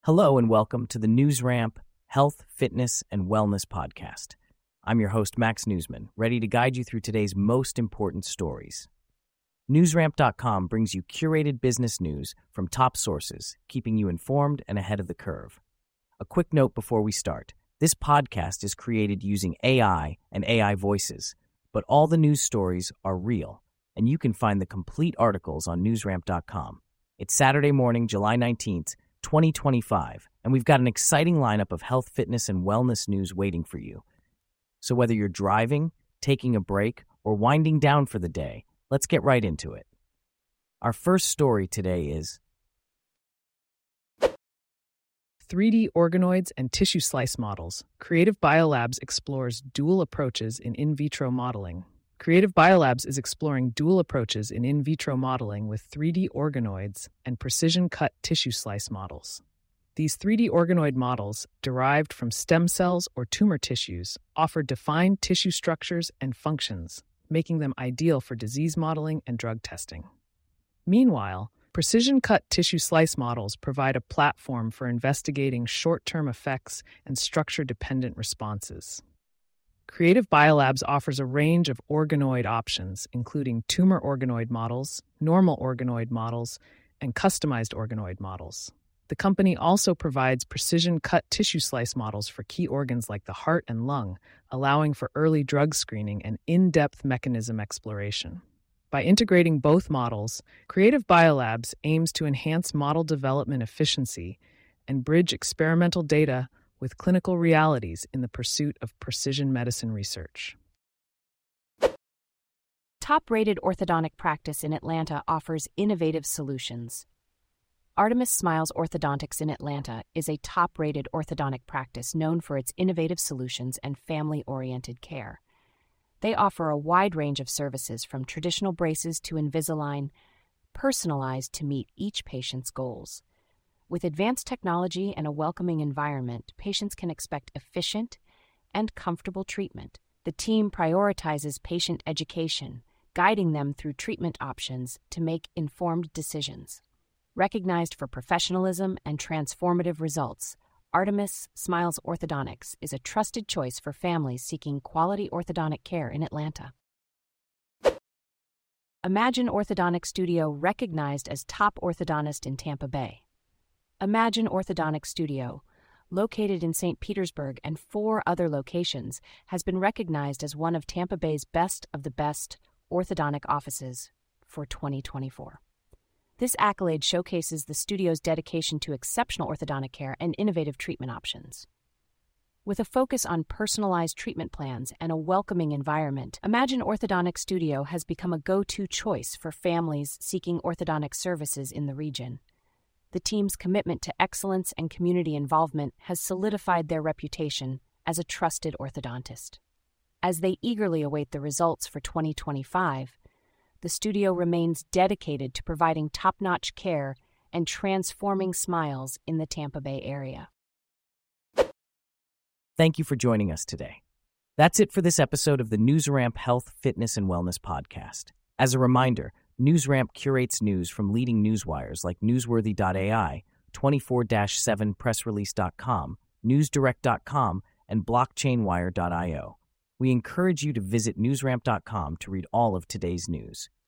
Hello and welcome to the NewsRamp Health, Fitness, and Wellness Podcast. I'm your host, Max Newsman, ready to guide you through today's most important stories. NewsRamp.com brings you curated business news from top sources, keeping you informed and ahead of the curve. A quick note before we start. This podcast is created using AI and AI voices, but all the news stories are real, and you can find the complete articles on NewsRamp.com. It's Saturday morning, July 19th, 2025, and we've got an exciting lineup of health, fitness, and wellness news waiting for you. So whether you're driving, taking a break, or winding down for the day, let's get right into it. Our first story today is 3D organoids and tissue slice models. Creative Biolabs explores dual approaches in vitro modeling. Creative Biolabs is exploring dual approaches in vitro modeling with 3D organoids and precision-cut tissue slice models. These 3D organoid models, derived from stem cells or tumor tissues, offer defined tissue structures and functions, making them ideal for disease modeling and drug testing. Meanwhile, precision-cut tissue slice models provide a platform for investigating short-term effects and structure-dependent responses. Creative Biolabs offers a range of organoid options, including tumor organoid models, normal organoid models, and customized organoid models. The company also provides precision-cut tissue slice models for key organs like the heart and lung, allowing for early drug screening and in-depth mechanism exploration. By integrating both models, Creative Biolabs aims to enhance model development efficiency and bridge experimental data with clinical realities in the pursuit of precision medicine research. Top-rated orthodontic practice in Atlanta offers innovative solutions. Artemis Smiles Orthodontics in Atlanta is a top-rated orthodontic practice known for its innovative solutions and family-oriented care. They offer a wide range of services from traditional braces to Invisalign, personalized to meet each patient's goals. With advanced technology and a welcoming environment, patients can expect efficient and comfortable treatment. The team prioritizes patient education, guiding them through treatment options to make informed decisions. Recognized for professionalism and transformative results, Artemis Smiles Orthodontics is a trusted choice for families seeking quality orthodontic care in Atlanta. Imagine Orthodontic Studio recognized as top orthodontist in Tampa Bay. Imagine Orthodontic Studio, located in St. Petersburg and 4 other locations, has been recognized as one of Tampa Bay's best of the best orthodontic offices for 2024. This accolade showcases the studio's dedication to exceptional orthodontic care and innovative treatment options. With a focus on personalized treatment plans and a welcoming environment, Imagine Orthodontic Studio has become a go-to choice for families seeking orthodontic services in the region. The team's commitment to excellence and community involvement has solidified their reputation as a trusted orthodontist. As they eagerly await the results for 2025, the studio remains dedicated to providing top-notch care and transforming smiles in the Tampa Bay area. Thank you for joining us today. That's it for this episode of the NewsRamp Health, Fitness, and Wellness Podcast. As a reminder, NewsRamp curates news from leading newswires like Newsworthy.ai, 24-7pressrelease.com, NewsDirect.com, and BlockchainWire.io. We encourage you to visit NewsRamp.com to read all of today's news.